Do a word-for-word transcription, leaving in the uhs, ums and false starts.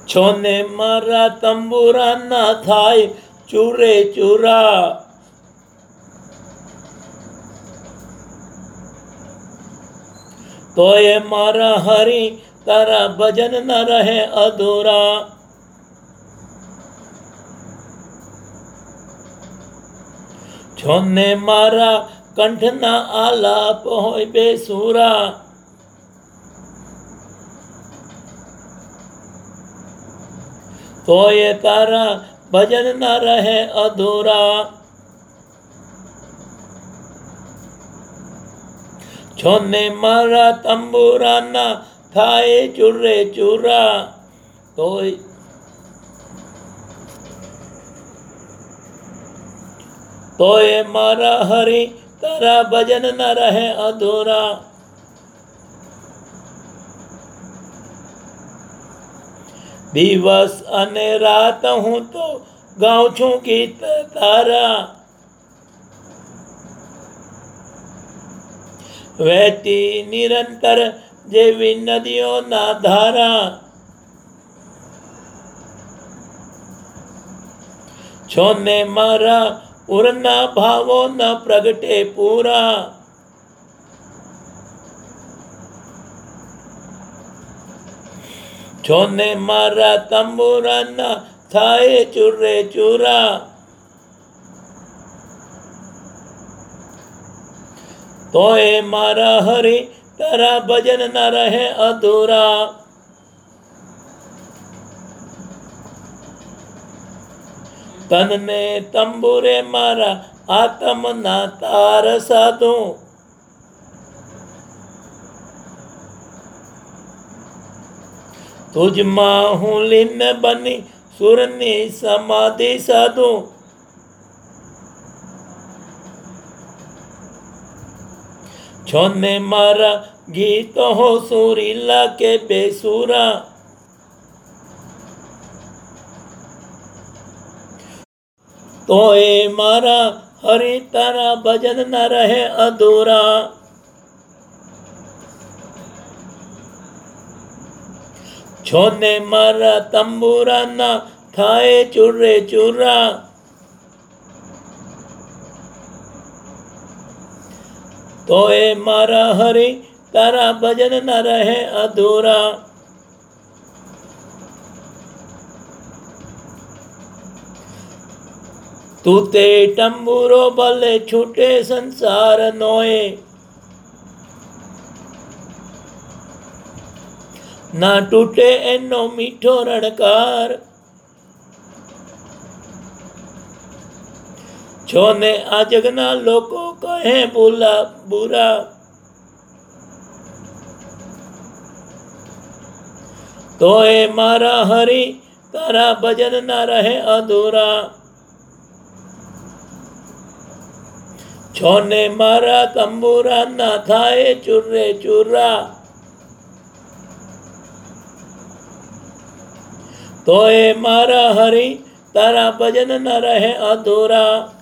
છોને મારા તંબુરાના થાય ચૂરે ચૂરા। તોય મારા હરી તારા ભજન ન રહે અધૂરા। છોને મારા કંઠના આલાપ હોય બેસુરા। તોય તારા ભજન ન રહે અધૂરા। છોને મારા તંબુરાના થાય ચૂરે ચૂરા। તોય તોય મારા હરી તારા ભજન ન રહે અધૂરા। દિવસ અને રાત હું તો ગાઉં છું ગીત તારા। વહેતી નિરંતર જેવી નદીઓના ધારા। છોને મારા ઉરના ભાવો ન પ્રગટે પૂરા। છોને મારા તંબુરાના થાય ચૂરે ચૂરા। તોય મારા હરી તારા ભજન ન રહે અધૂરા। તનને તંબુરે મારા આત્મના તાર સાધું। तुझमा हूँ लीन बनी सुरनी समाधि साधु। छोने मारा गीत हो सुरीला के बेसुरा। तोय मारा हरि तारा भजन न रहे अधूरा। छोने मारा तंबुराना थाए चूरे चूरा। तोय मारा हरि तारा भजन न रहे अधूरा। तू ते टंबुरो भले छूटे संसार नोए। ना टूटे एनो मीठो रणकार। छोने आ जगना लोको कहे बुला बुरा। तोय मारा हरि तारा भजन न रहे अधूरा। छोने मारा तंबुरा न थाए चूरे चूरा। तोय मारा हरि तारा भजन न रहे अधूरा।